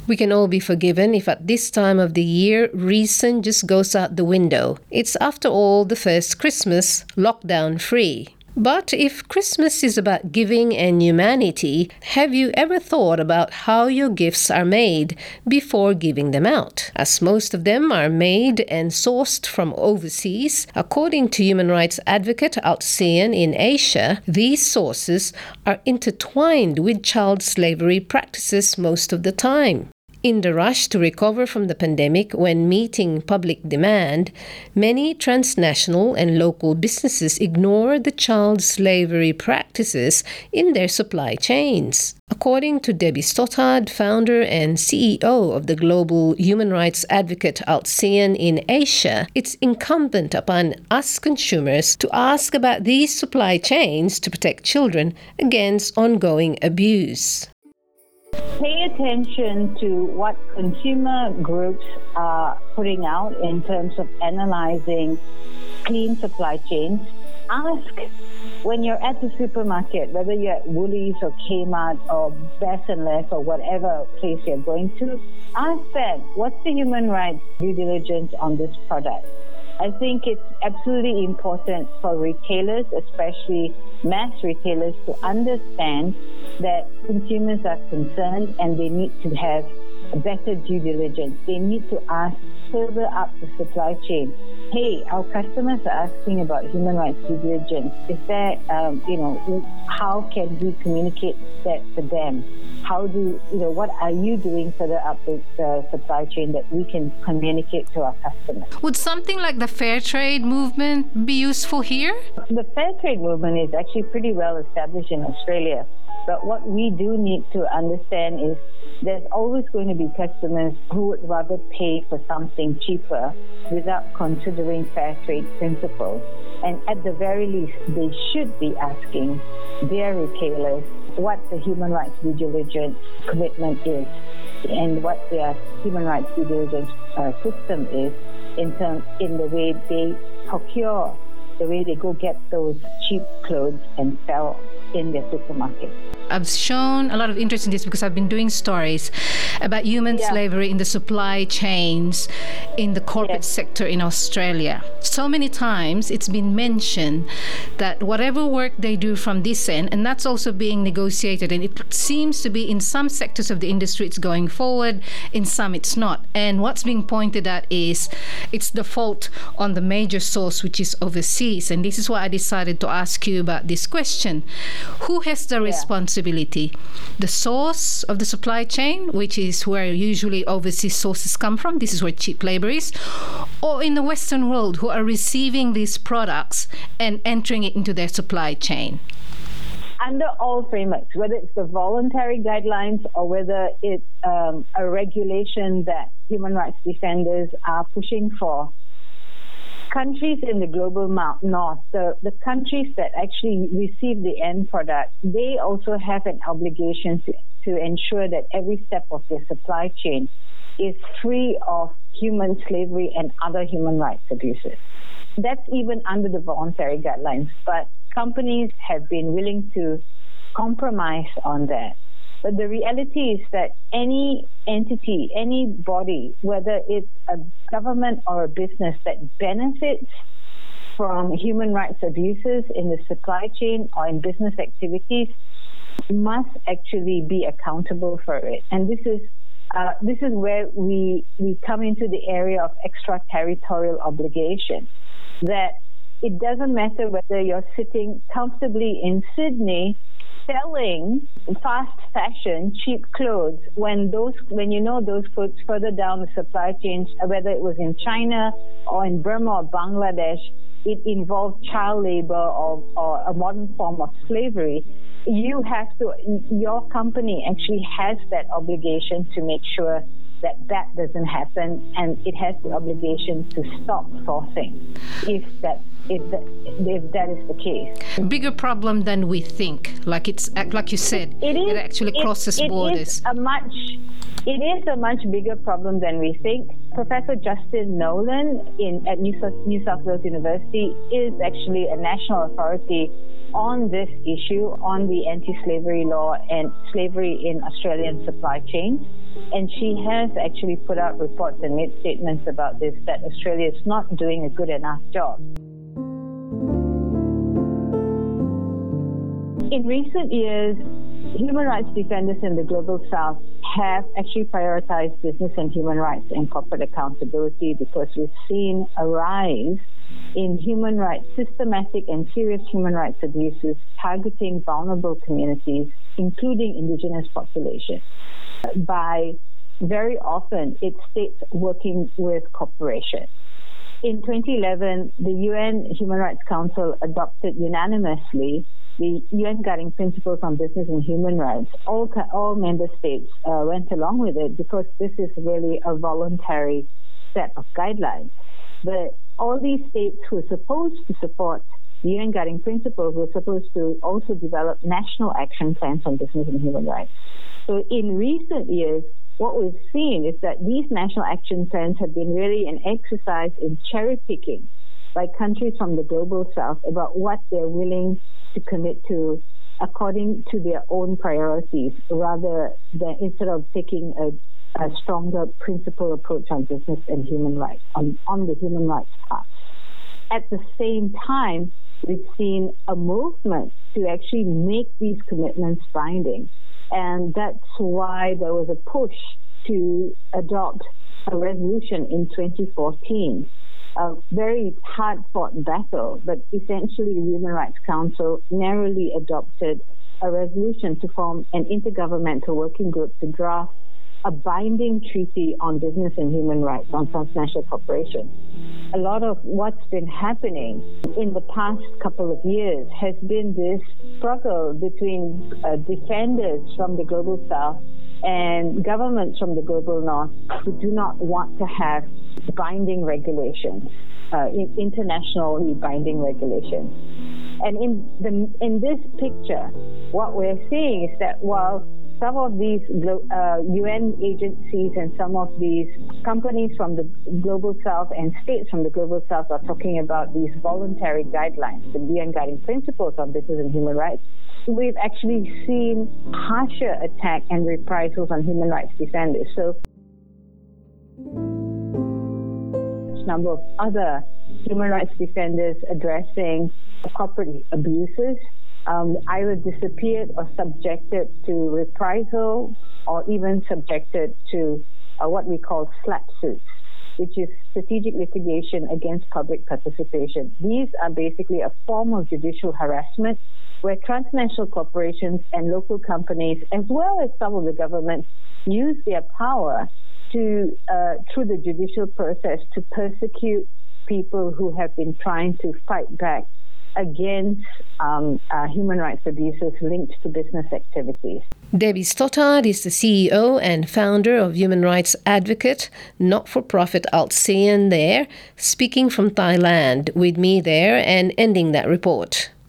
We can all be forgiven if at this time of the year reason just goes out the window. It's after all the first Christmas, lockdown free. But if Christmas is about giving and humanity, have you ever thought about how your gifts are made before giving them out? As most of them are made and sourced from overseas, according to human rights advocate Altsian in Asia, these sources are intertwined with child slavery practices most of the time. In the rush to recover from the pandemic when meeting public demand, many transnational and local businesses ignore the child slavery practices in their supply chains. According to Debbie Stothard, founder and CEO of the global human rights advocate Altsian in Asia, it's incumbent upon us consumers to ask about these supply chains to protect children against ongoing abuse. Pay attention to what consumer groups are putting out in terms of analyzing clean supply chains. Ask when you're at the supermarket, whether you're at Woolies or Kmart or Best and Less or whatever place you're going to, ask them, what's the human rights due diligence on this product? I think it's absolutely important for retailers, especially mass retailers, to understand that consumers are concerned and they need to have a better due diligence. They need to ask further up the supply chain. Hey, our customers are asking about human rights due diligence. Is there, how can we communicate that to them? What are you doing further up the supply chain that we can communicate to our customers? Would something like the fair trade movement be useful here? The fair trade movement is actually pretty well established in Australia. But what we do need to understand is there's always going to be customers who would rather pay for something cheaper without considering fair trade principles. And at the very least, they should be asking their retailers what the human rights due diligence commitment is and what their human rights due diligence system is in the way they procure, the way they go get those cheap clothes and sell in their supermarket. I've shown a lot of interest in this because I've been doing stories about human slavery in the supply chains in the corporate sector in Australia. So many times it's been mentioned that whatever work they do from this end, and that's also being negotiated, and it seems to be in some sectors of the industry it's going forward, in some it's not. And what's being pointed at is it's the fault on the major source, which is overseas. And this is why I decided to ask you about this question. Who has the responsibility? The source of the supply chain, which is where usually overseas sources come from, this is where cheap labor is, or in the Western world who are receiving these products and entering it into their supply chain? Under all frameworks, whether it's the voluntary guidelines or whether it's a regulation that human rights defenders are pushing for, countries in the global north, the countries that actually receive the end product, they also have an obligation to ensure that every step of their supply chain is free of human slavery and other human rights abuses. That's even under the voluntary guidelines, but companies have been willing to compromise on that. But the reality is that any entity, any body, whether it's a government or a business that benefits from human rights abuses in the supply chain or in business activities, must actually be accountable for it. And this is where we come into the area of extraterritorial obligation, that it doesn't matter whether you're sitting comfortably in Sydney selling fast fashion, cheap clothes, when you know those clothes further down the supply chain, whether it was in China or in Burma or Bangladesh, it involved child labor or a modern form of slavery. Your company actually has that obligation to make sure that doesn't happen, and it has the obligation to stop sourcing if that is the case. Bigger problem than we think. Like you said, it actually crosses borders. It is a much bigger problem than we think. Professor Justin Nolan at New South Wales University is actually a national authority on this issue, on the anti-slavery law and slavery in Australian supply chains. And she has actually put out reports and made statements about this, that Australia is not doing a good enough job. In recent years, human rights defenders in the Global South have actually prioritized business and human rights and corporate accountability, because we've seen a rise in human rights, systematic and serious human rights abuses targeting vulnerable communities, including indigenous populations, by very often it's states working with corporations. In 2011, the UN Human Rights Council adopted unanimously the UN Guiding Principles on Business and Human Rights. All member states went along with it because this is really a voluntary set of guidelines. But all these states who are supposed to support the UN Guiding Principles were supposed to also develop national action plans on business and human rights. So in recent years, what we've seen is that these national action plans have been really an exercise in cherry picking by countries from the Global South about what they're willing to commit to according to their own priorities, rather than instead of taking a stronger principle approach on business and human rights, on the human rights path. At the same time, we've seen a movement to actually make these commitments binding. And that's why there was a push to adopt a resolution in 2014. A very hard-fought battle, but essentially the Human Rights Council narrowly adopted a resolution to form an intergovernmental working group to draft a binding treaty on business and human rights on transnational corporations. A lot of what's been happening in the past couple of years has been this struggle between defenders from the Global South and governments from the Global North who do not want to have binding regulations, internationally binding regulations. And in this picture, what we're seeing is that while some of these UN agencies and some of these companies from the Global South and states from the Global South are talking about these voluntary guidelines, the UN Guiding Principles on Business and Human Rights, we've actually seen harsher attack and reprisals on human rights defenders. So a number of other human rights defenders addressing corporate abuses, either disappeared or subjected to reprisal, or even subjected to what we call SLAPP suits, which is strategic litigation against public participation. These are basically a form of judicial harassment where transnational corporations and local companies, as well as some of the governments, use their power to, through the judicial process, to persecute people who have been trying to fight back against human rights abuses linked to business activities. Debbie Stothard is the CEO and founder of human rights advocate, not-for-profit ALTSEAN there, speaking from Thailand with me there and ending that report.